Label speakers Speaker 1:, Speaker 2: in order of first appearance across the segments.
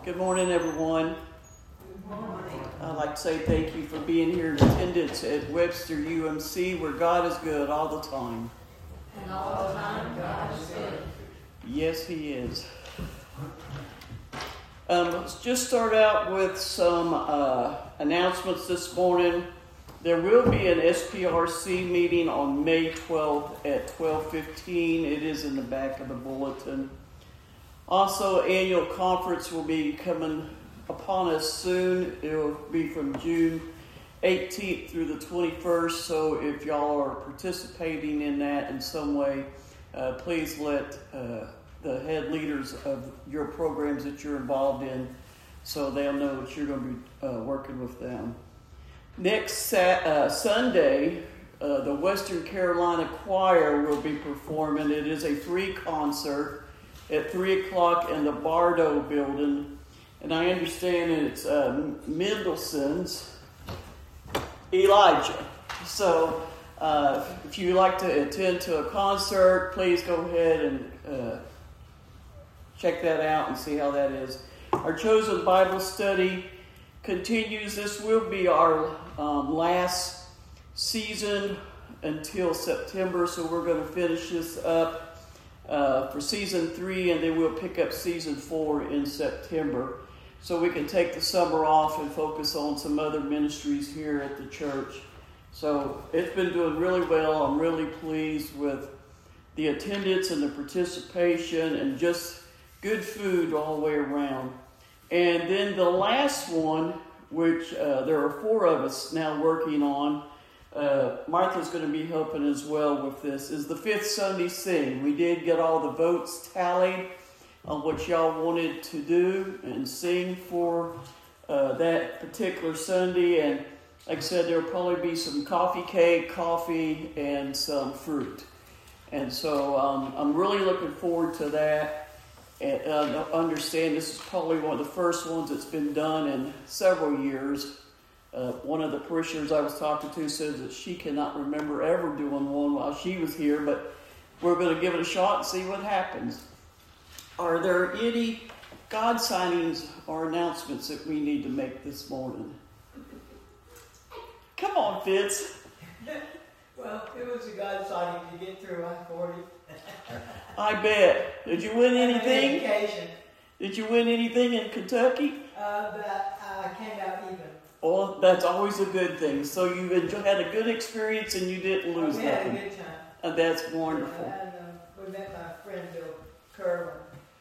Speaker 1: Good morning, everyone.
Speaker 2: Good morning.
Speaker 1: I'd like to say thank you for being here in attendance at Webster UMC, where God is good all the time.
Speaker 2: And all the time, God is good.
Speaker 1: Yes, He is. Let's just start out with some announcements this morning. There will be an SPRC meeting on May 12th at 12:15. It is in the back of the bulletin. Also, annual conference will be coming upon us soon. It will be from June 18th through the 21st. So if y'all are participating in that in some way, please let the head leaders of your programs that you're involved in, so they'll know that you're going to be working with them. Next Sunday, the Western Carolina Choir will be performing. It is a free concert at 3 o'clock in the Bardo building. And I understand it's Mendelssohn's Elijah. So if you like to attend to a concert, please go ahead and check that out and see how that is. Our Chosen Bible Study continues. This will be our last season until September, so we're going to finish this up for season 3, and then we'll pick up season 4 in September, so we can take the summer off and focus on some other ministries here at the church. So it's been doing really well. I'm really pleased with the attendance and the participation and just good food all the way around. And then the last one, which there are 4 of us now working on, Martha's going to be helping as well with this, is the 5th Sunday Sing. We did get all the votes tallied on what y'all wanted to do and sing for that particular Sunday. And like I said, there will probably be some coffee cake, coffee, and some fruit. And so I'm really looking forward to that. And I understand this is probably one of the first ones that's been done in several years. One of the parishioners I was talking to says that she cannot remember ever doing one while she was here, but we're going to give it a shot and see what happens. Are there any God signings or announcements that we need to make this morning? Come on, Fitz.
Speaker 3: Well, it was a God signing to get through I-40.
Speaker 1: I bet. Did you win anything?
Speaker 3: Vacation.
Speaker 1: Did you win anything in Kentucky?
Speaker 3: But I came out even.
Speaker 1: Well, that's always a good thing. So you had a good experience and you didn't lose
Speaker 3: We had
Speaker 1: nothing.
Speaker 3: a good time.
Speaker 1: And that's wonderful.
Speaker 3: And we met my friend Bill Kerwin,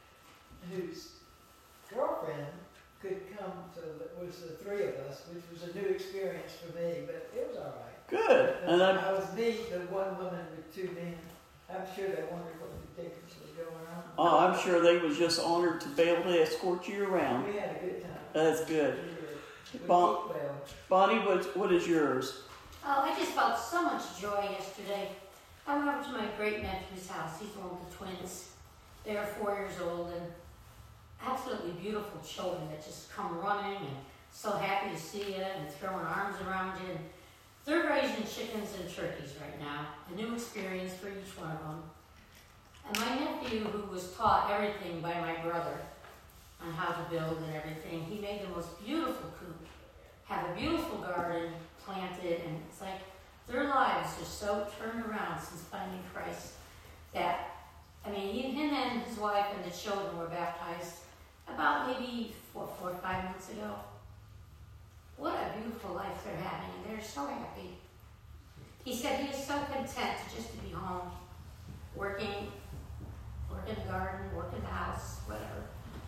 Speaker 3: whose girlfriend could come, so it was the 3 of us, which was a new experience for me, but it was all right.
Speaker 1: Good. And
Speaker 3: I was me, the one woman with 2 men. I'm sure they wondered what the difference was going on.
Speaker 1: I'm sure they was just honored to be able to escort you around.
Speaker 3: We had a good time.
Speaker 1: That's good.
Speaker 3: We
Speaker 1: Bon-
Speaker 3: ate well.
Speaker 1: Bonnie, what is yours?
Speaker 2: Oh, I just felt so much joy yesterday. I went over to my great-nephew's house. He's one of the twins. They're 4 years old and absolutely beautiful children that just come running and so happy to see you and throwing arms around you. And they're raising chickens and turkeys right now. A new experience for each one of them. And my nephew, who was taught everything by my brother on how to build and everything, he made the most beautiful coop. Have a beautiful garden planted, and it's like their lives are so turned around since finding Christ that, I mean, him and his wife and the children were baptized about maybe 4 or 5 months ago. What a beautiful life they're having, and they're so happy. He said he is so content just to be home, working in the garden, working the house, whatever.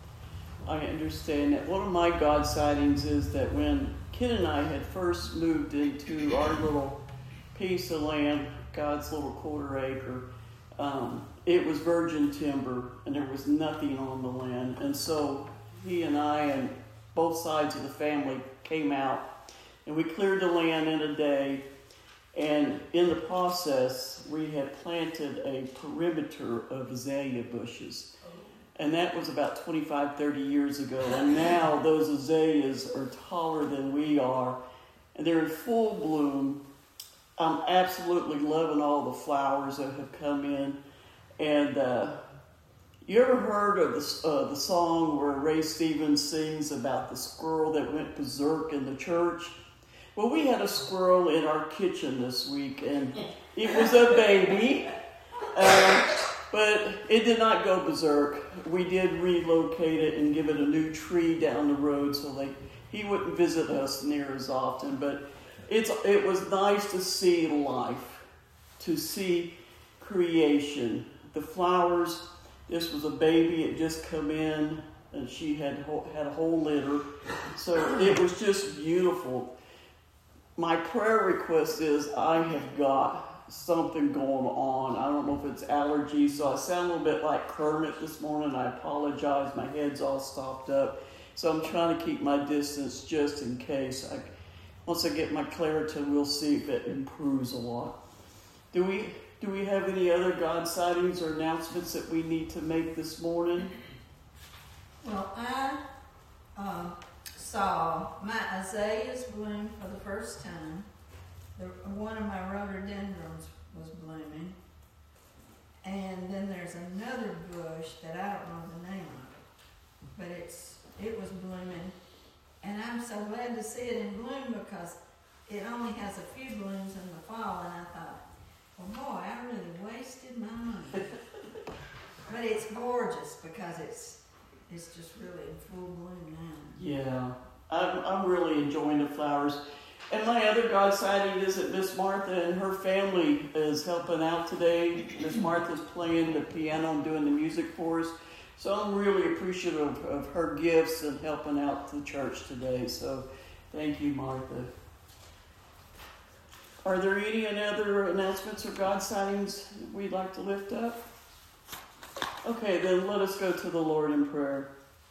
Speaker 1: I understand that. One of my God sightings is that when Ken and I had first moved into our little piece of land, God's little quarter acre, it was virgin timber and there was nothing on the land. And so he and I and both sides of the family came out and we cleared the land in a day. And in the process, we had planted a perimeter of azalea bushes. And that was about 25, 30 years ago. And now those azaleas are taller than we are. And they're in full bloom. I'm absolutely loving all the flowers that have come in. And You ever heard of the song where Ray Stevens sings about the squirrel that went berserk in the church? Well, we had a squirrel in our kitchen this week, and it was a baby, but it did not go berserk. We did relocate it and give it a new tree down the road so he wouldn't visit us near as often. But it was nice to see life, to see creation, the flowers. This was a baby. It just come in, and she had a whole litter. So it was just beautiful. My prayer request is I have got something going on. I don't know if it's allergies, so I sound a little bit like Kermit this morning. I apologize. My head's all stopped up. So I'm trying to keep my distance just in case. Once I get my Claritin, we'll see if it improves a lot. Do we have any other God sightings or announcements that we need to make this morning?
Speaker 4: Well, I saw my azaleas bloom for the first time. One of my rhododendrons was blooming. And then there's another bush that I don't know the name of, but it was blooming. And I'm so glad to see it in bloom because it only has a few blooms in the fall, and I thought, well, boy, I really wasted my money. But it's gorgeous because it's just really in full bloom now.
Speaker 1: Yeah, I'm really enjoying the flowers. And my other God sighting is that Miss Martha and her family is helping out today. Miss Martha's playing the piano and doing the music for us. So I'm really appreciative of her gifts and helping out the church today. So thank you, Martha. Are there any other announcements or God sightings we'd like to lift up? Okay, then let us go to the Lord in prayer.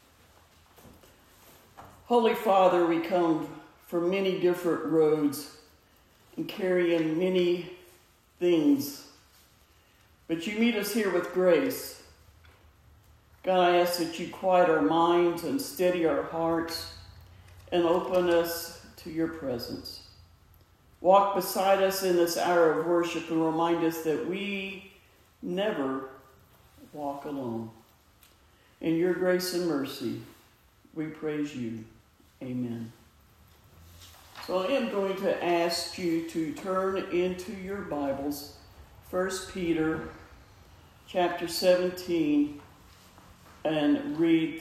Speaker 1: Holy Father, we come from many different roads and carrying many things, but you meet us here with grace. God, I ask that you quiet our minds and steady our hearts and open us to your presence. Walk beside us in this hour of worship and remind us that we never walk alone. In your grace and mercy, we praise you. Amen. So I am going to ask you to turn into your Bibles, 1 Peter chapter 17, and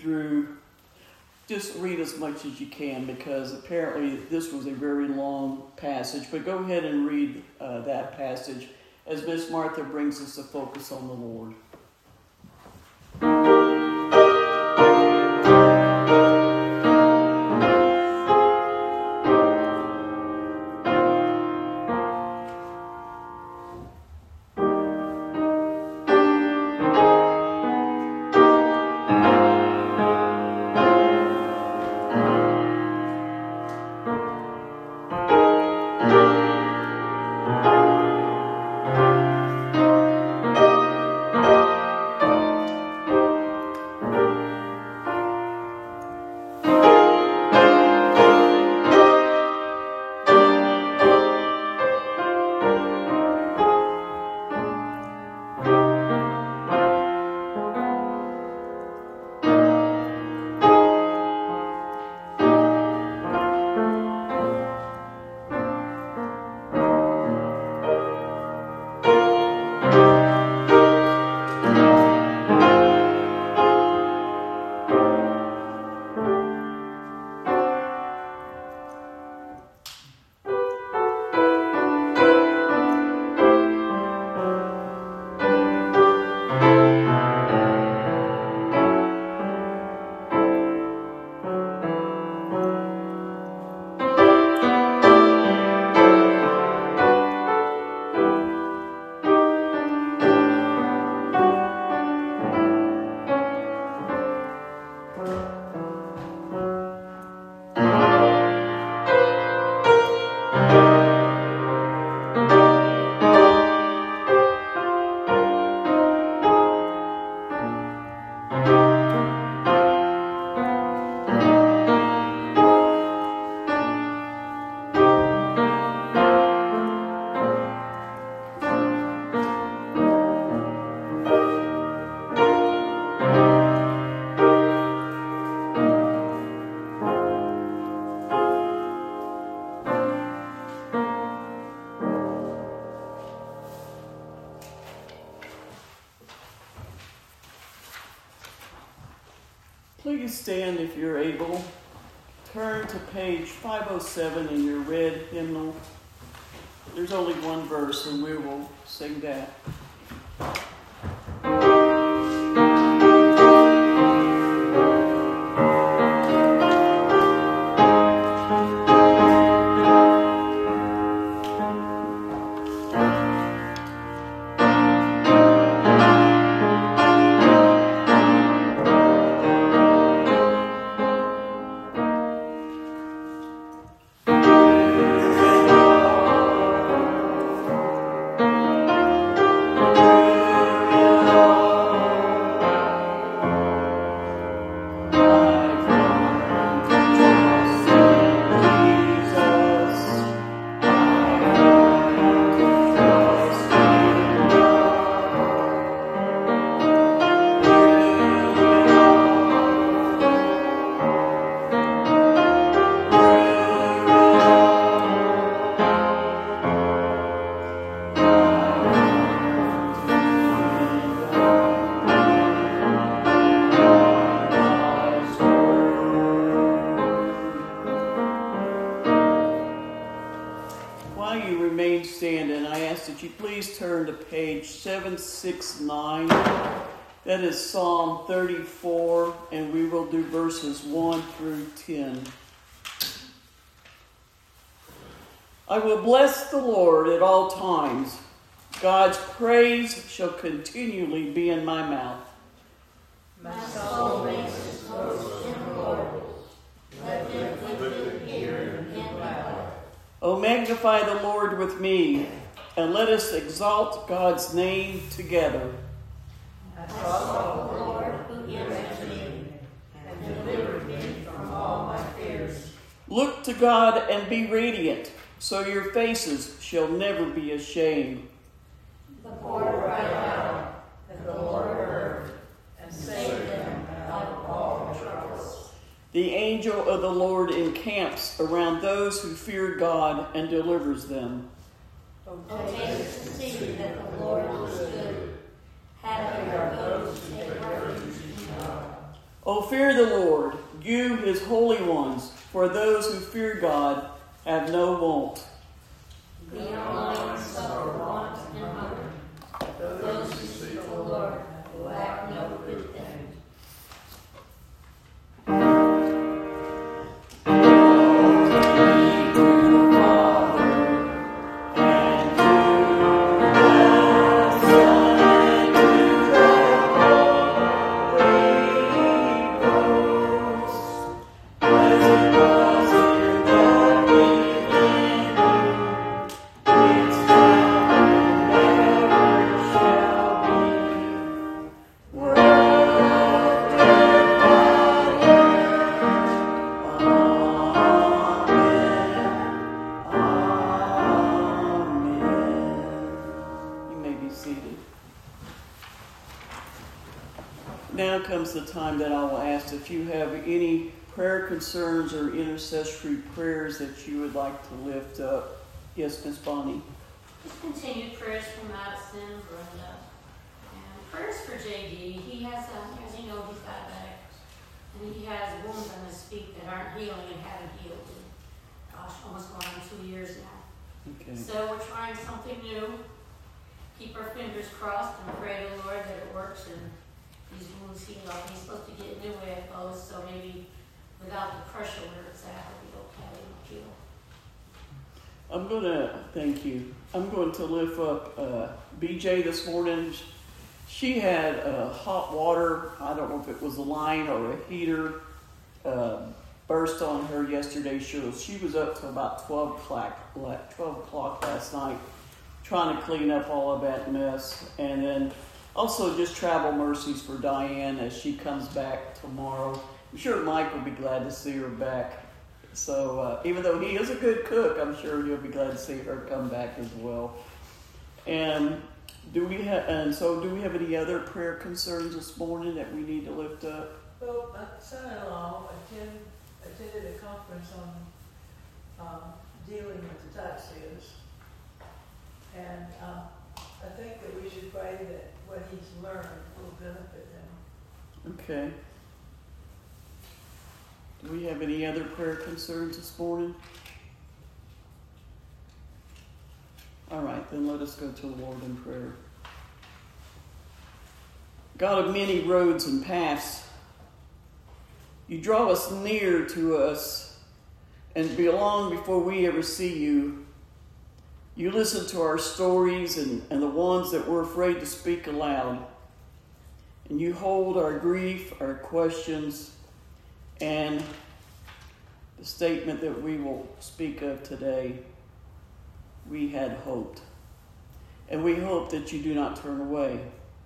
Speaker 1: just read as much as you can, because apparently this was a very long passage. But go ahead and read that passage as Miss Martha brings us to focus on the Lord. Please stand if you're able. Turn to page 507 in your red hymnal. There's only one verse, and we will sing that. Turn to page 769. That is Psalm 34, and we will do verses 1 through 10. I will bless the Lord at all times. God's praise shall continually be in my mouth.
Speaker 2: My soul makes its boast in the Lord. Let the afflicted hear and glad.
Speaker 1: O magnify the Lord with me, and let us exalt God's name together.
Speaker 2: I sought the Lord who hears me and delivered me from all my fears.
Speaker 1: Look to God and be radiant, so your faces shall never be ashamed.
Speaker 2: The poor cried out, and the Lord heard, and saved them out of all their troubles.
Speaker 1: The angel of the Lord encamps around those who fear God and delivers them.
Speaker 2: Oh, taste and see that the Lord is good. Happy are those who take refuge in God.
Speaker 1: O fear the Lord, you his holy ones, for those who fear God have no want.
Speaker 2: The unloving suffer want and hunger. Those who seek the Lord lack no good thing.
Speaker 1: Now comes the time that I will ask if you have any prayer concerns or intercessory prayers that you would like to lift up. Yes, Miss Bonnie.
Speaker 2: Just continued prayers for Madison and Brenda. And prayers for JD. He has, as you know, he's diabetic. And he has wounds on his feet that aren't healing and haven't healed in, almost going on 2 years now.
Speaker 1: Okay.
Speaker 2: So we're trying something new. Keep our fingers crossed and pray to the Lord that it works and these wounds heal up. He's supposed to get new AFOs, so maybe without the pressure where it's at, it'll be okay.
Speaker 1: Thank you. I'm going to lift up BJ this morning. She had hot water, I don't know if it was a line or a heater, burst on her yesterday. She was up till about 12 o'clock last night trying to clean up all of that mess. And then also just travel mercies for Diane as she comes back tomorrow. I'm sure Mike will be glad to see her back. So even though he is a good cook, I'm sure he'll be glad to see her come back as well. And do we have any other prayer concerns this morning that we need to lift up?
Speaker 3: Well, my son-in-law attended a conference on dealing with the taxes, and I think that we should pray that what he's learned will benefit him.
Speaker 1: Okay. Do we have any other prayer concerns this morning? All right, then let us go to the Lord in prayer. God of many roads and paths, you draw us near to us and belong before we ever see you. You listen to our stories and the ones that we're afraid to speak aloud. And you hold our grief, our questions, and the statement that we will speak of today. We had hoped. And we hope that you do not turn away.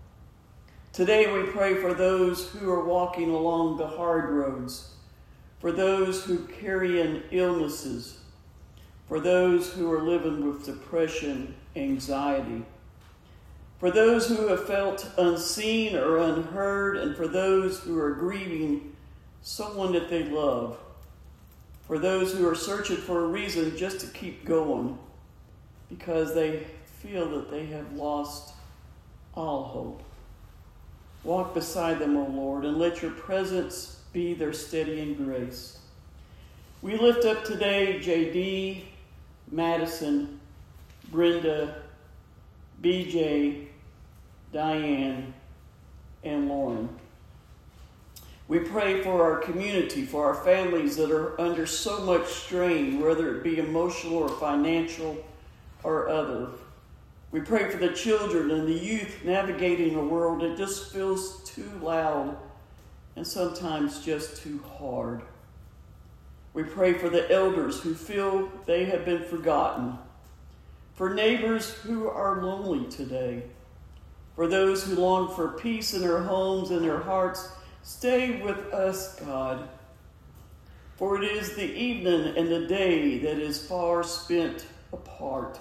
Speaker 1: Today we pray for those who are walking along the hard roads, for those who carry in illnesses, for those who are living with depression, anxiety, for those who have felt unseen or unheard, and for those who are grieving someone that they love, for those who are searching for a reason just to keep going because they feel that they have lost all hope. Walk beside them, O Lord, and let your presence be their steadying grace. We lift up today J.D., Madison, Brenda, BJ, Diane, and Lauren. We pray for our community, for our families that are under so much strain, whether it be emotional or financial or other. We pray for the children and the youth navigating a world that just feels too loud and sometimes just too hard. We pray for the elders who feel they have been forgotten, for neighbors who are lonely today, for those who long for peace in their homes and their hearts. Stay with us, God, for it is the evening and the day that is far spent apart.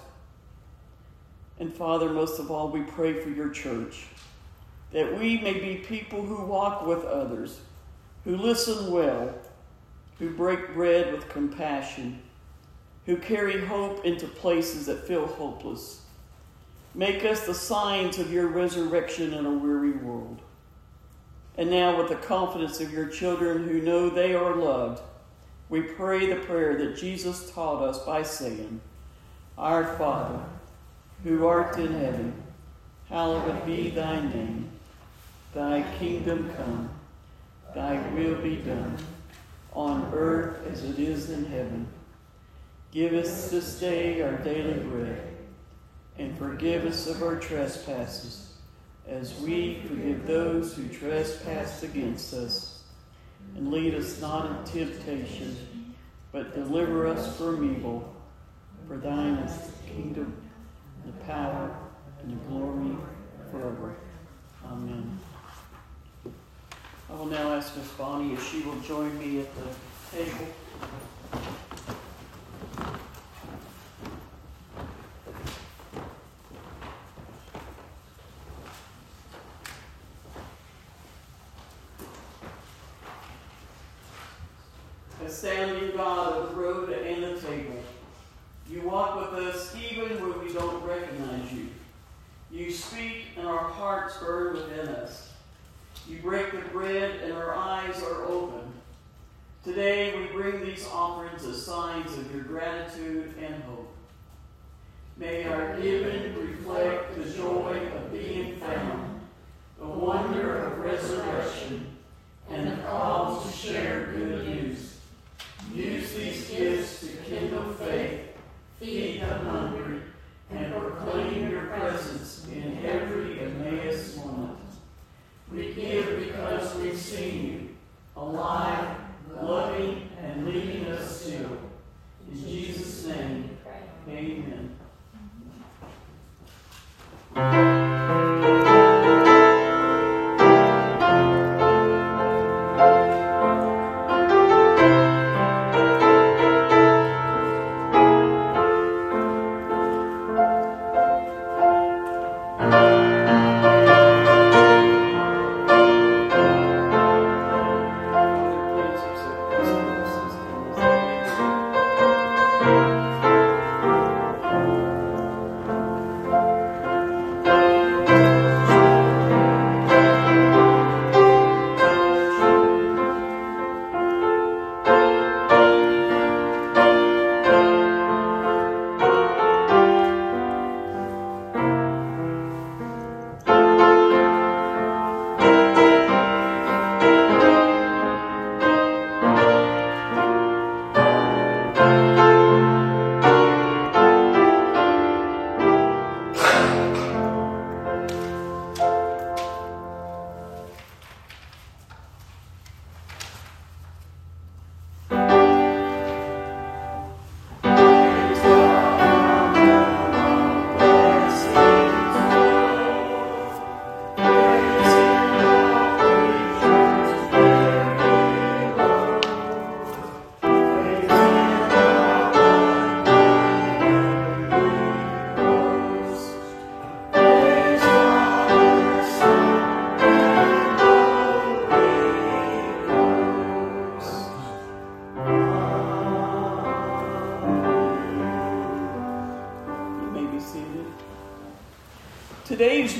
Speaker 1: And Father, most of all, we pray for your church, that we may be people who walk with others, who listen well, who break bread with compassion, who carry hope into places that feel hopeless. Make us the signs of your resurrection in a weary world. And now, with the confidence of your children who know they are loved, we pray the prayer that Jesus taught us by saying, Our Father, who art in heaven, hallowed be thy name. Thy kingdom come, thy will be done, on earth as it is in heaven. Give us this day our daily bread, and forgive us of our trespasses, as we forgive those who trespass against us. And lead us not into temptation, but deliver us from evil. For thine is the kingdom, the power, and the glory forever. Amen. I will now ask Miss Bonnie if she will join me at the table. Astounding God of the road and the table, you walk with us even when we don't recognize you. You speak and our hearts burn within us. You break the bread and our eyes are open. Today we bring these offerings as signs of your gratitude and hope. May our giving reflect the joy of being found, the wonder of resurrection, and the call to share good news. Use these gifts to kindle faith, feed the hungry, and proclaim your presence in every Emmaus moment. We give because we've seen you, alive, loving, and leading us still. In Jesus' name, amen.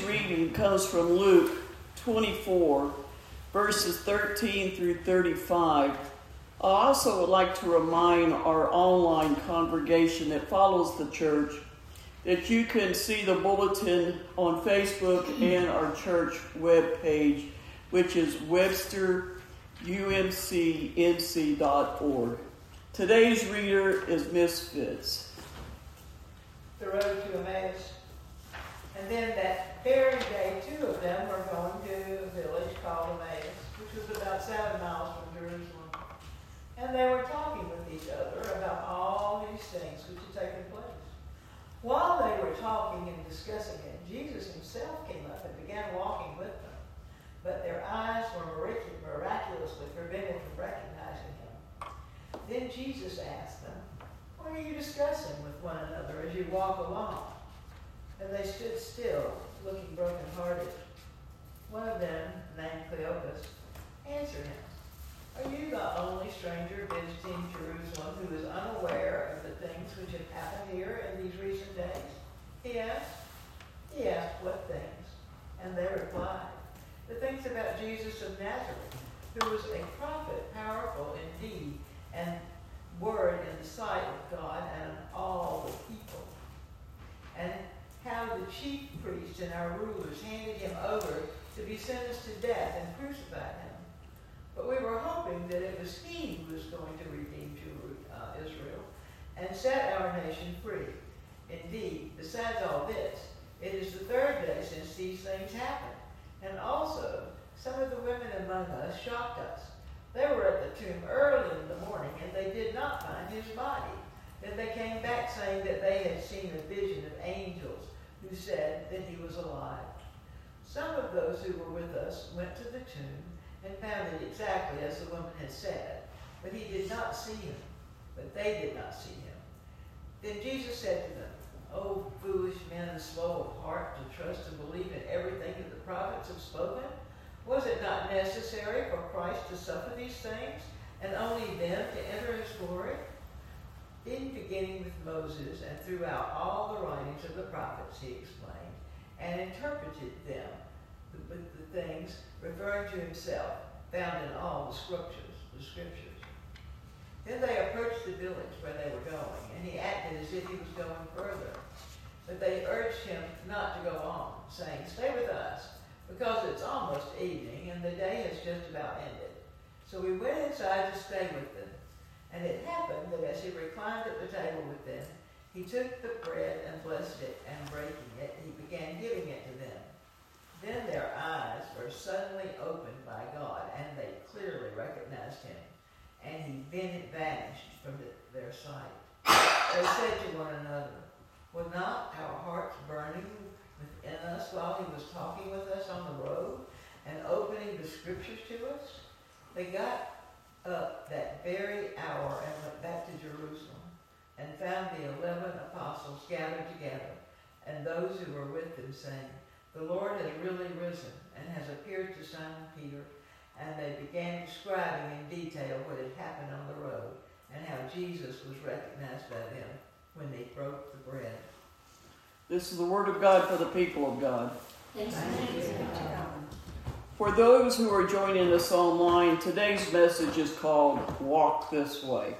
Speaker 1: reading comes from Luke 24, verses 13 through 35. I also would like to remind our online congregation that follows the church that you can see the bulletin on Facebook and our church webpage, which is WebsterUMCNC.org. Today's reader is Misfits.
Speaker 3: The road to Emmaus. And then that very day, 2 of them were going to a village called Emmaus, which was about 7 miles from Jerusalem. And they were talking with each other about all these things which had taken place. While they were talking and discussing it, Jesus himself came up and began walking with them. But their eyes were miraculously prevented from recognizing him. Then Jesus asked them, "What are you discussing with one another as you walk along?" And they stood still, looking brokenhearted. One of them, named Cleopas, answered him, "Are you the only stranger visiting Jerusalem who is unaware of the things which have happened here in these recent days?" He asked, "What things?" And they replied, "The things about Jesus of Nazareth, who was a prophet, powerful in deed and word in the sight of God and all the people. And how the chief priests and our rulers handed him over to be sentenced to death and crucified him. But we were hoping that it was he who was going to redeem Israel and set our nation free. Indeed, besides all this, it is the 3rd day since these things happened. And also, some of the women among us shocked us. They were at the tomb early in the morning, and they did not find his body. Then they came back saying that they had seen a vision of angels who said that he was alive. Some of those who were with us went to the tomb and found it exactly as the woman had said, but he did not see him, but they did not see him. Then Jesus said to them, "O foolish men and slow of heart to trust and believe in everything that the prophets have spoken? Was it not necessary for Christ to suffer these things, and only then to enter his glory?" In beginning with Moses and throughout all the writings of the prophets, he explained, and interpreted them, the things referring to himself, found in all the scriptures. Then they approached the village where they were going, and he acted as if he was going further. But they urged him not to go on, saying, "Stay with us, because it's almost evening, and the day has just about ended." So we went inside to stay with them. And it happened that as he reclined at the table with them, he took the bread and blessed it, and breaking it, he began giving it to them. Then their eyes were suddenly opened by God, and they clearly recognized him. And he vanished from their sight. They said to one another, "Were not our hearts burning within us while he was talking with us on the road and opening the scriptures to us?" They got up that very hour and went back to Jerusalem and found the 11 apostles gathered together and those who were with them, saying, "The Lord has really risen and has appeared to Simon Peter." And they began describing in detail what had happened on the road and how Jesus was recognized by them when they broke the bread.
Speaker 1: This is the word of God for the people of God.
Speaker 2: Thanks
Speaker 3: Thank
Speaker 2: be
Speaker 3: you.
Speaker 2: to God.
Speaker 1: For those who are joining us online, today's message is called Walk This Way.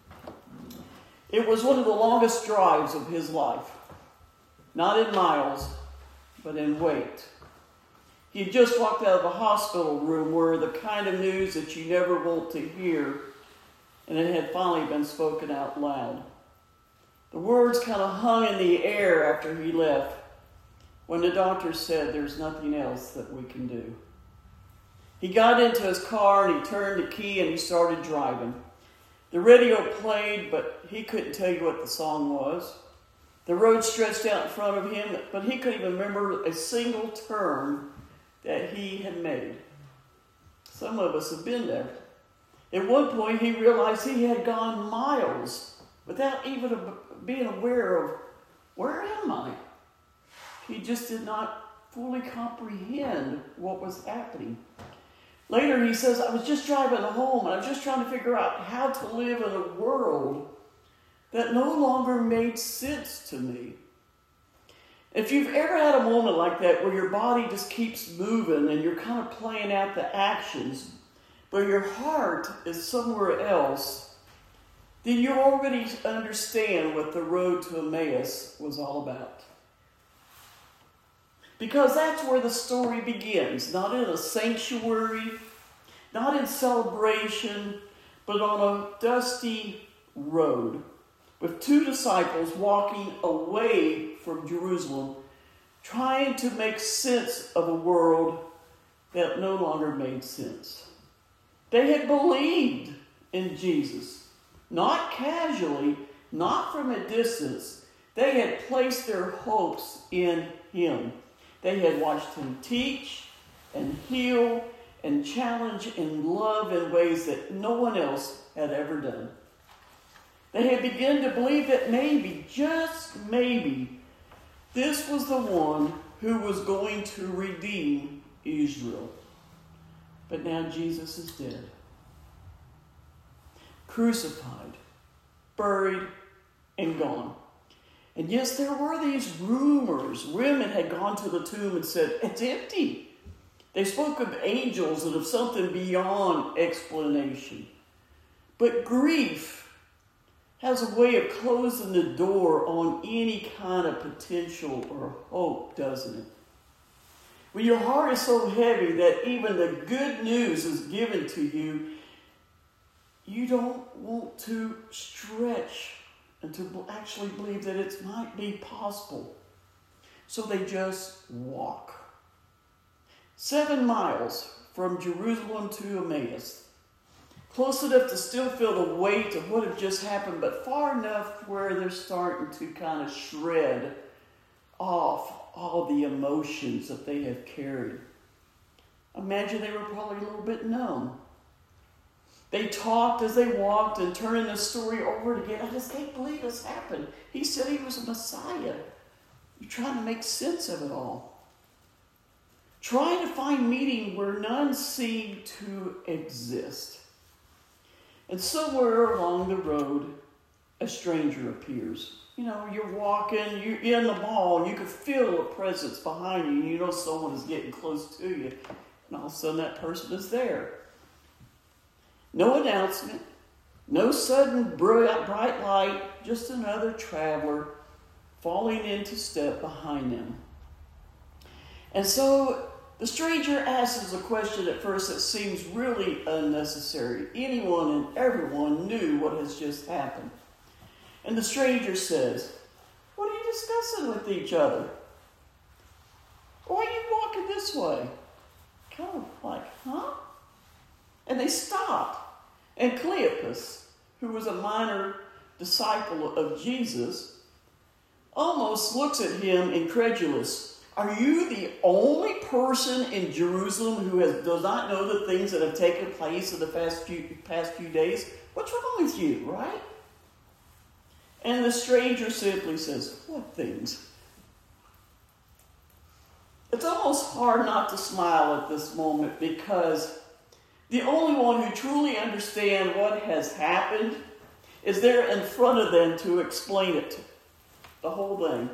Speaker 1: It was one of the longest drives of his life. Not in miles, but in weight. He had just walked out of a hospital room where the kind of news that you never want to hear, and it had finally been spoken out loud. The words kind of hung in the air after he left, when the doctor said there's nothing else that we can do. He got into his car and he turned the key and he started driving. The radio played, but he couldn't tell you what the song was. The road stretched out in front of him, but he couldn't even remember a single turn that he had made. Some of us have been there. At one point, he realized he had gone miles without even being aware of, where am I? He just did not fully comprehend what was happening. Later, he says, I was just driving home and I was just trying to figure out how to live in a world that no longer made sense to me. If you've ever had a moment like that where your body just keeps moving and you're kind of playing out the actions, but your heart is somewhere else, then you already understand what the road to Emmaus was all about. Because that's where the story begins, not in a sanctuary, not in celebration, but on a dusty road with two disciples walking away from Jerusalem, trying to make sense of a world that no longer made sense. They had believed in Jesus, not casually, not from a distance. They had placed their hopes in him. They had watched him teach and heal and challenge and love in ways that no one else had ever done. They had begun to believe that maybe, just maybe, this was the one who was going to redeem Israel. But now Jesus is dead. Crucified, buried, and gone. And yes, there were these rumors. Women had gone to the tomb and said, it's empty. They spoke of angels and of something beyond explanation. But grief has a way of closing the door on any kind of potential or hope, doesn't it? When your heart is so heavy that even the good news is given to you, you don't want to stretch and to actually believe that it might be possible. So they just walk. 7 miles from Jerusalem to Emmaus. Close enough to still feel the weight of what had just happened, but far enough where they're starting to kind of shred off all the emotions that they have carried. Imagine they were probably a little bit numb. They talked as they walked and turning the story over again. I just can't believe this happened. He said he was a Messiah. You're trying to make sense of it all. Trying to find meaning where none seemed to exist. And somewhere along the road, a stranger appears. You know, you're walking, you're in the mall, and you can feel a presence behind you, and you know someone is getting close to you. And all of a sudden that person is there. No announcement, no sudden bright light, just another traveler falling into step behind them. And so the stranger asks a question at first that seems really unnecessary. Anyone and everyone knew what has just happened. And the stranger says, "What are you discussing with each other? Why are you walking this way?" Kind of like, huh? And they stopped. And Cleopas, who was a minor disciple of Jesus, almost looks at him incredulous. Are you the only person in Jerusalem who does not know the things that have taken place in the past few days? What's wrong with you, right? And the stranger simply says, "What things?" It's almost hard not to smile at this moment because the only one who truly understands what has happened is there in front of them to explain it, the whole thing.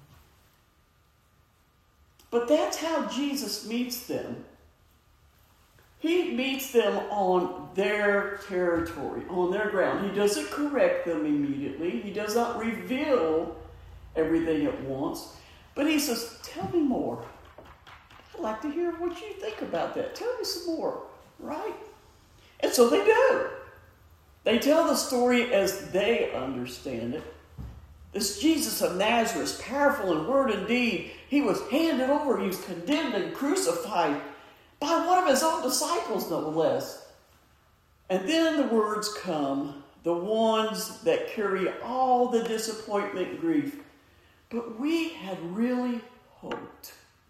Speaker 1: But that's how Jesus meets them. He meets them on their territory, on their ground. He doesn't correct them immediately. He does not reveal everything at once. But he says, "Tell me more. I'd like to hear what you think about that. Tell me some more." Right? And so they do. They tell the story as they understand it. This Jesus of Nazareth, powerful in word and deed, he was handed over, he was condemned and crucified by one of his own disciples, no less. And then the words come, the ones that carry all the disappointment and grief. But we had really hoped.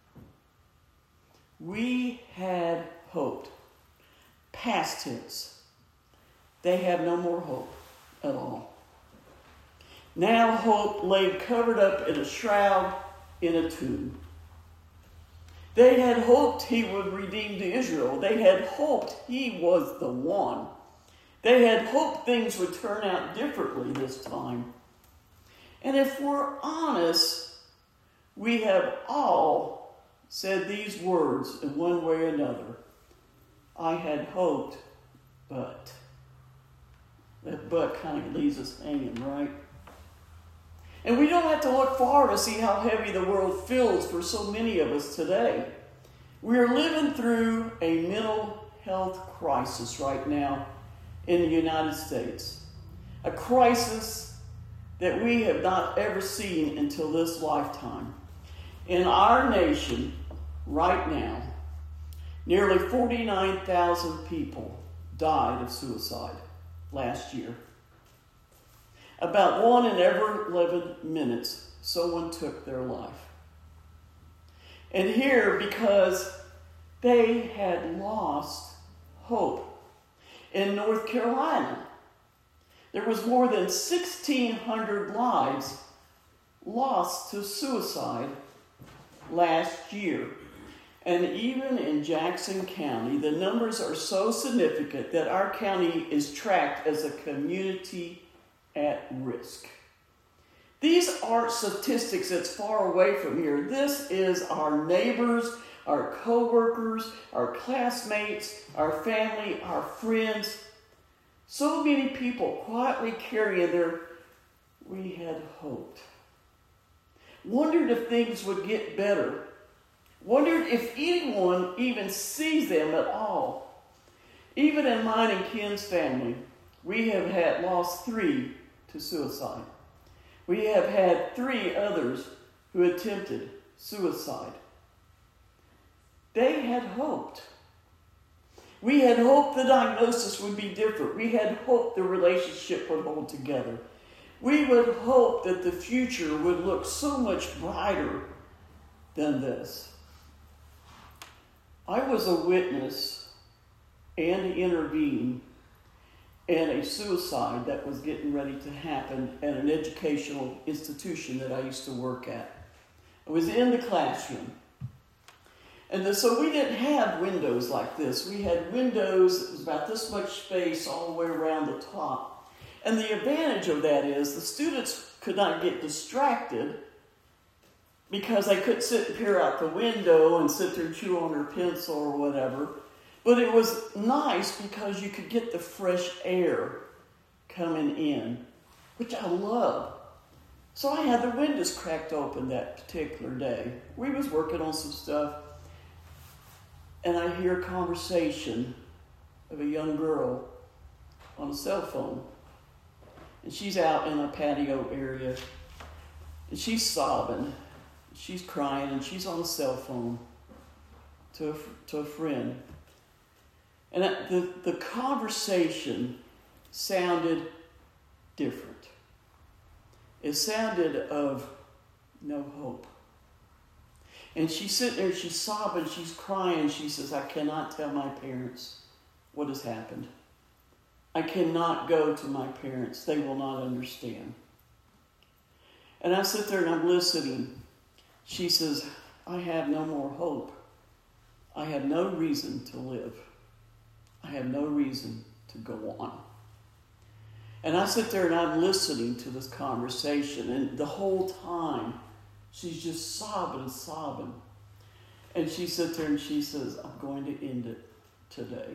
Speaker 1: We had hoped. Past tense. They have no more hope at all. Now hope lay covered up in a shroud in a tomb. They had hoped he would redeem Israel. They had hoped he was the one. They had hoped things would turn out differently this time. And if we're honest, We have all said these words in one way or another. I had hoped, but. That but kind of leaves us hanging, right? And we don't have to look far to see how heavy the world feels for so many of us today. We are living through a mental health crisis right now in the United States. A crisis that we have not ever seen until this lifetime. In our nation, right now, nearly 49,000 people died of suicide last year. About 1 in every 11 minutes, someone took their life. And here, because they had lost hope. In North Carolina, there was more than 1,600 lives lost to suicide last year. And even in Jackson County, the numbers are so significant that our county is tracked as a community at risk. These aren't statistics that's far away from here. This is our neighbors, our co-workers, our classmates, our family, our friends. So many people quietly carrying their, we had hoped. Wondered if things would get better. Wondered if anyone even sees them at all. Even in mine and Ken's family, we have had lost 3 to suicide. We have had 3 others who attempted suicide. They had hoped. We had hoped the diagnosis would be different. We had hoped the relationship would hold together. We would hope that the future would look so much brighter than this. I was a witness and intervened in a suicide that was getting ready to happen at an educational institution that I used to work at. I was in the classroom. And so we didn't have windows like this. We had windows that was about this much space all the way around the top. And the advantage of that is the students could not get distracted because they couldn't sit and peer out the window and sit there and chew on their pencil or whatever. But it was nice because you could get the fresh air coming in, which I love. So I had the windows cracked open that particular day. We was working on some stuff, and I hear a conversation of a young girl on a cell phone. And she's out in a patio area, and she's sobbing. She's crying, and she's on the cell phone to a friend. And the conversation sounded different. It sounded of no hope. And she's sitting there, she's sobbing, she's crying. She says, I cannot tell my parents what has happened. I cannot go to my parents. They will not understand. And I sit there and I'm listening. She says, I have no more hope. I have no reason to live. I have no reason to go on. And I sit there and I'm listening to this conversation, and the whole time she's just sobbing. And she sits there and she says, I'm going to end it today.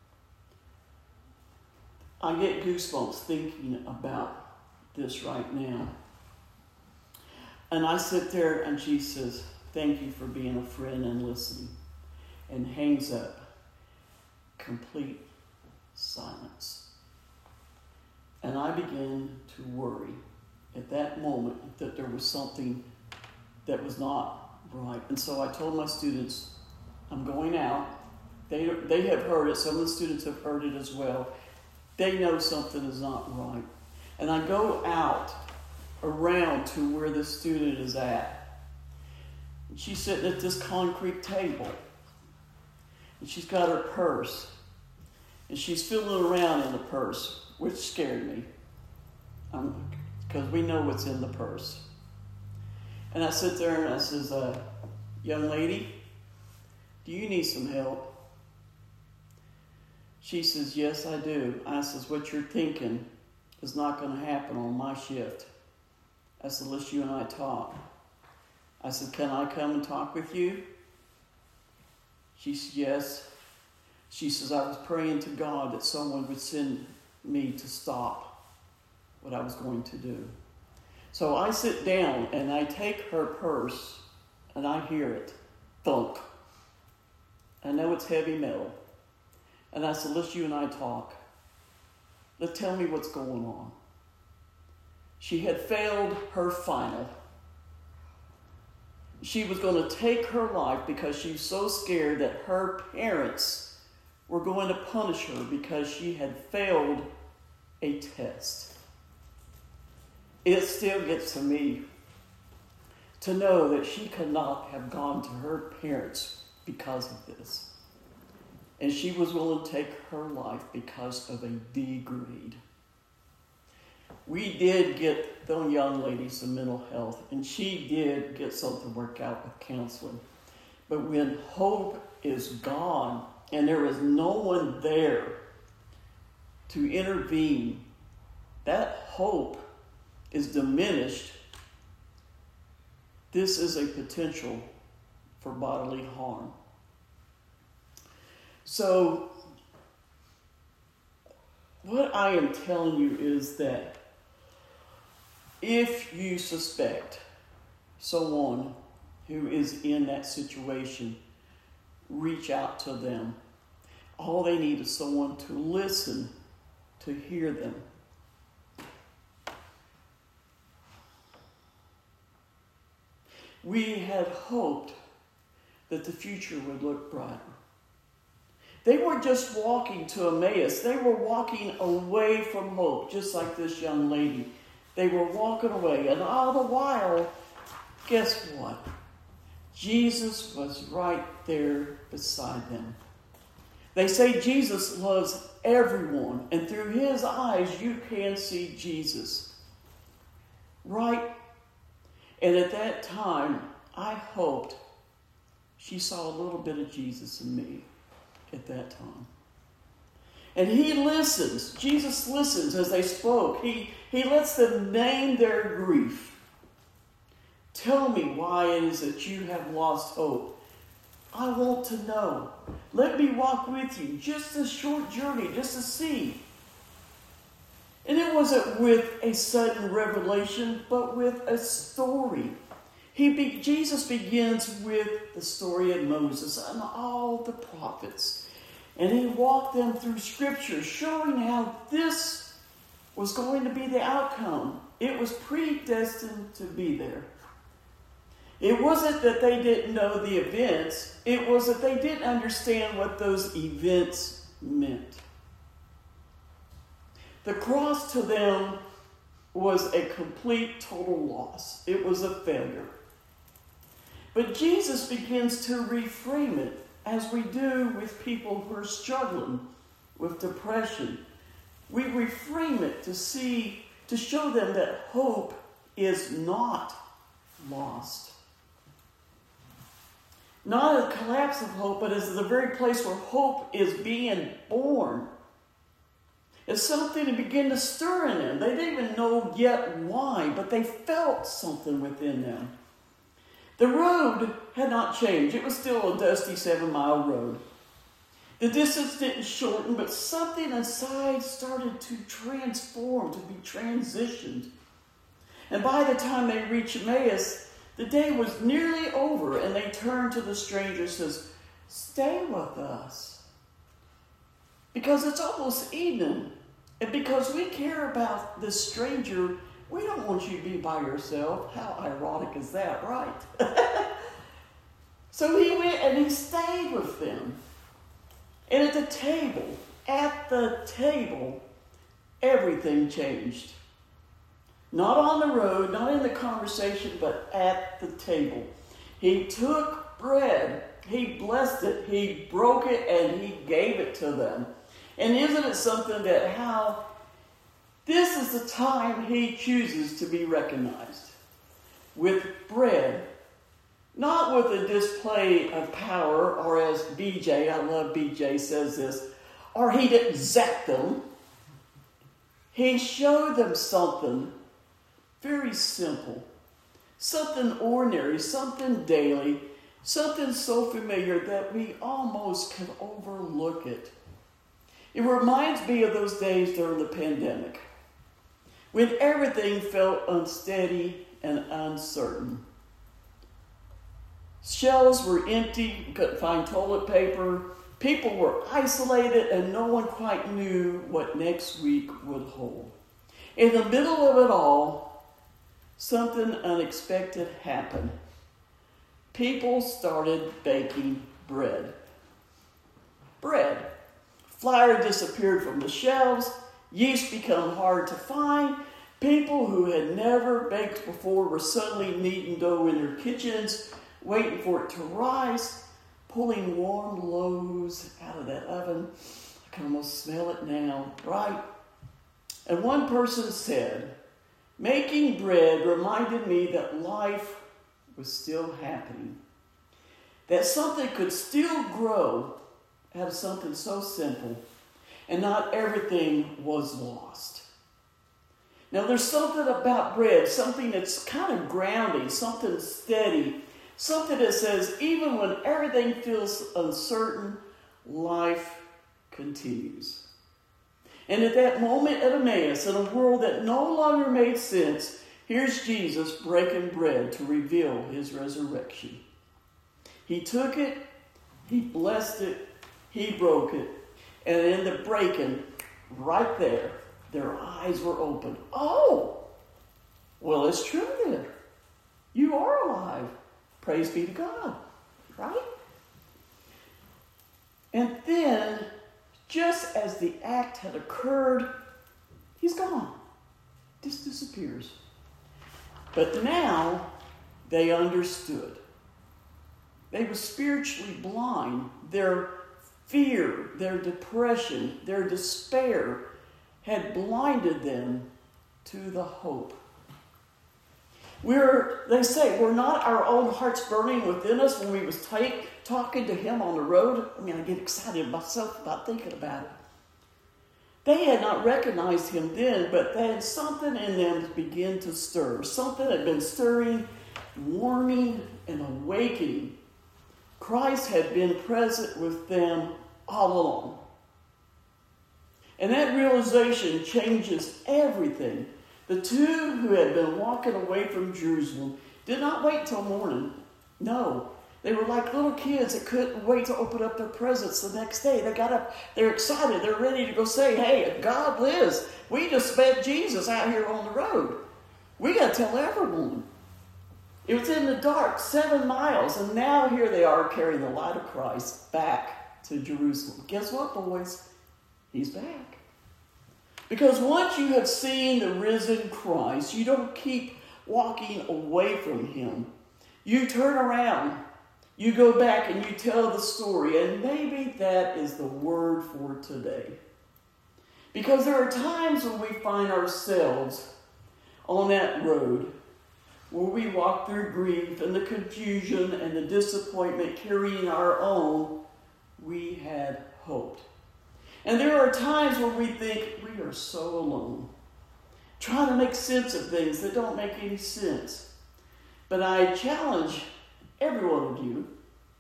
Speaker 1: I get goosebumps thinking about this right now. And I sit there and she says, thank you for being a friend and listening. And hangs up. Complete silence. And I began to worry at that moment that there was something that was not right. And so I told my students, I'm going out. They have heard it. Some of the students have heard it as well. They know something is not right. And I go out around to where the student is at. And she's sitting at this concrete table. And she's got her purse. And she's fiddling around in the purse, which scared me. Because we know what's in the purse. And I sit there and I says, young lady, do you need some help? She says, yes, I do. I says, what you're thinking is not going to happen on my shift. I said, let's you and I talk. I said, can I come and talk with you? She said, yes. She says, I was praying to God that someone would send me to stop what I was going to do. So I sit down and I take her purse and I hear it, thunk. I know it's heavy metal. And I said, let's you and I talk. Tell me what's going on. She had failed her final. She was going to take her life because she was so scared that her parents were going to punish her because she had failed a test. It still gets to me to know that she could not have gone to her parents because of this. And she was willing to take her life because of a D grade. We did get the young lady some mental health, and she did get something worked out with counseling. But when hope is gone, and there is no one there to intervene, that hope is diminished. This is a potential for bodily harm. So, what I am telling you is that if you suspect someone who is in that situation, reach out to them. All they need is someone to listen, to hear them. We had hoped that the future would look brighter. They weren't just walking to Emmaus. They were walking away from hope, just like this young lady. They were walking away. And all the while, guess what? Jesus was right there beside them. They say Jesus loves everyone, and through his eyes you can see Jesus. Right? And at that time, I hoped she saw a little bit of Jesus in me at that time. And he listens. Jesus listens as they spoke. He lets them name their grief. Tell me why it is that you have lost hope. I want to know. Let me walk with you. Just a short journey, just to see. And it wasn't with a sudden revelation, but with a story. Jesus begins with the story of Moses and all the prophets. And he walked them through Scripture, showing how this was going to be the outcome. It was predestined to be there. It wasn't that they didn't know the events. It was that they didn't understand what those events meant. The cross to them was a complete, total loss. It was a failure. But Jesus begins to reframe it, as we do with people who are struggling with depression. We reframe it to show them that hope is not lost. Not a collapse of hope, but is the very place where hope is being born. It's something that began to stir in them. They didn't even know yet why, but they felt something within them. The road had not changed. It was still a dusty 7-mile road. The distance didn't shorten, but something inside started to transform, to be transitioned. And by the time they reached Emmaus, the day was nearly over, and they turned to the stranger and says, "Stay with us. Because it's almost evening. And because we care about this stranger, we don't want you to be by yourself." How ironic is that, right? So he went and he stayed with them. And at the table, everything changed. Not on the road, not in the conversation, but at the table. He took bread, he blessed it, he broke it, and he gave it to them. And isn't it something that how this is the time he chooses to be recognized? With bread. Not with a display of power, or as BJ, I love BJ, says this, or he didn't zap them. He showed them something very simple. Something ordinary, something daily, something so familiar that we almost can overlook it. It reminds me of those days during the pandemic, when everything felt unsteady and uncertain. Shelves were empty, you couldn't find toilet paper, people were isolated, and no one quite knew what next week would hold. In the middle of it all, something unexpected happened. People started baking bread. Bread. Flour disappeared from the shelves. Yeast became hard to find. People who had never baked before were suddenly kneading dough in their kitchens, waiting for it to rise, pulling warm loaves out of that oven. I can almost smell it now, right? And one person said, making bread reminded me that life was still happening, that something could still grow out of something so simple, and not everything was lost. Now there's something about bread, something that's kind of grounding, something steady, something that says even when everything feels uncertain, life continues. And at that moment at Emmaus, in a world that no longer made sense, here's Jesus breaking bread to reveal his resurrection. He took it, he blessed it, he broke it, and in the breaking, right there, their eyes were opened. Oh, well, it's true then. You are alive. Praise be to God, right? And then, just as the act had occurred, he's gone. Just disappears. But now they understood. They were spiritually blind. Their fear, their depression, their despair had blinded them to the hope. They say, we're not our own hearts burning within us when we was talking to him on the road. I mean, I get excited myself about thinking about it. They had not recognized him then, but they had something in them to begin to stir. Something had been stirring, warming, and awakening. Christ had been present with them all along. And that realization changes everything. The two who had been walking away from Jerusalem did not wait till morning. No, they were like little kids that couldn't wait to open up their presents the next day. They got up, they're excited, they're ready to go say, hey, God lives. We just met Jesus out here on the road. We got to tell everyone. It was in the dark, 7 miles, and now here they are carrying the light of Christ back to Jerusalem. Guess what, boys? He's back. Because once you have seen the risen Christ, you don't keep walking away from him. You turn around, you go back and you tell the story, and maybe that is the word for today. Because there are times when we find ourselves on that road where we walk through grief and the confusion and the disappointment, carrying our own, we had hoped. And there are times where we think we are so alone, trying to make sense of things that don't make any sense. But I challenge every one of you,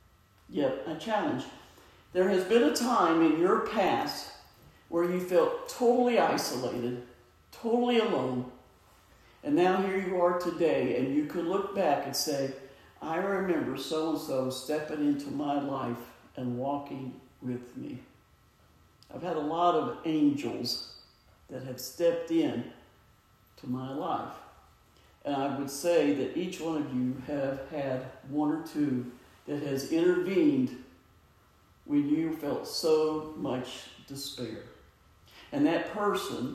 Speaker 1: I challenge. There has been a time in your past where you felt totally isolated, totally alone. And now here you are today, and you can look back and say, I remember so-and-so stepping into my life and walking with me. I've had a lot of angels that have stepped in to my life. And I would say that each one of you have had one or two that has intervened when you felt so much despair. And that person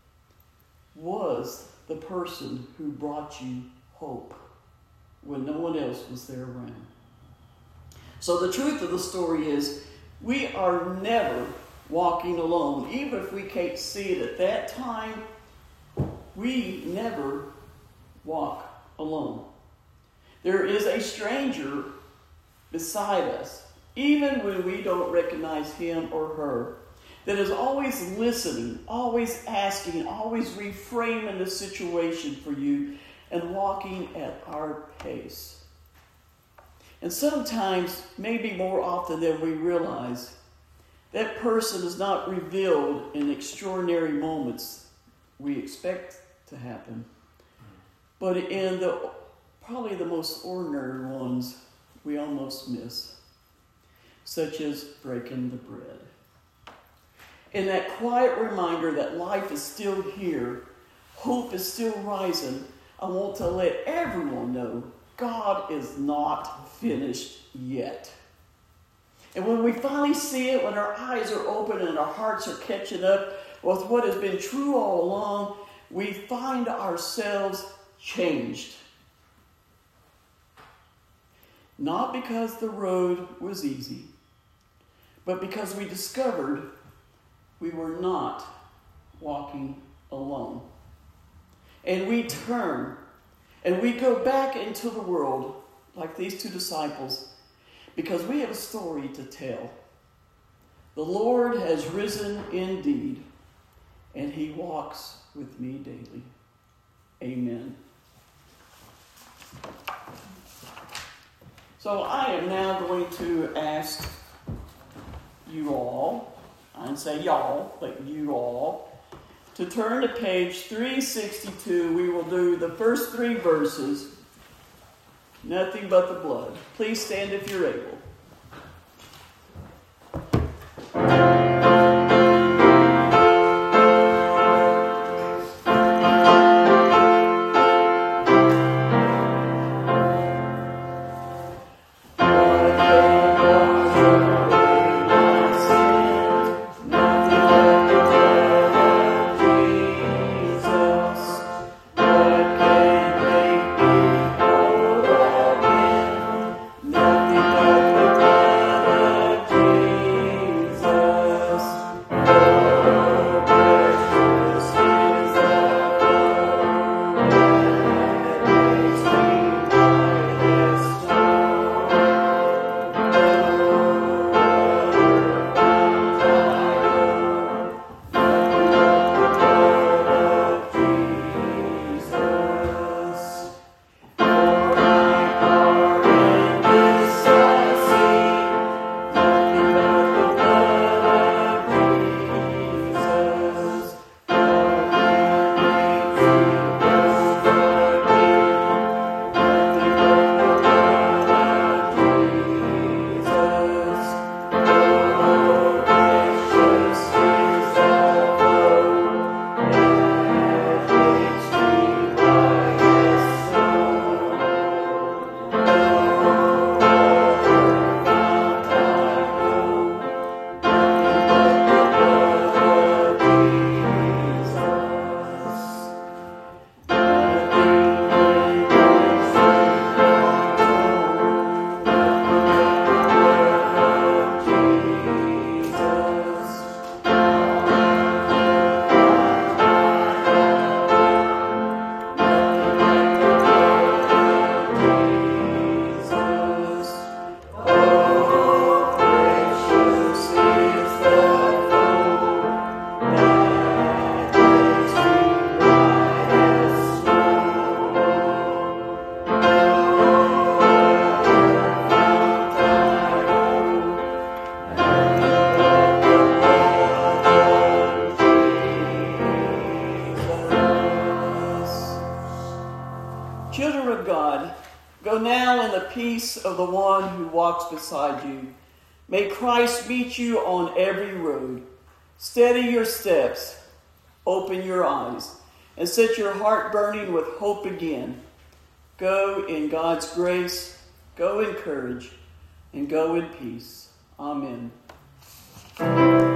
Speaker 1: was the person who brought you hope when no one else was there around. So the truth of the story is, we are never walking alone. Even if we can't see it at that time, we never walk alone. There is a stranger beside us, even when we don't recognize him or her, that is always listening, always asking, always reframing the situation for you, and walking at our pace. And sometimes, maybe more often than we realize, that person is not revealed in extraordinary moments we expect to happen, but in probably the most ordinary ones we almost miss, such as breaking the bread. In that quiet reminder that life is still here, hope is still rising, I want to let everyone know God is not finished yet. And when we finally see it, when our eyes are open and our hearts are catching up with what has been true all along, we find ourselves changed. Not because the road was easy, but because we discovered we were not walking alone. And we turn and we go back into the world like these two disciples because we have a story to tell. The Lord has risen indeed, and he walks with me daily. Amen. So I am now going to ask you all, I didn't say y'all, but you all, to turn to page 362. We will do the first 3 verses, nothing but the blood. Please stand if you're able. Of the one who walks beside you. May Christ meet you on every road. Steady your steps, open your eyes, and set your heart burning with hope again. Go in God's grace, go in courage, and go in peace. Amen.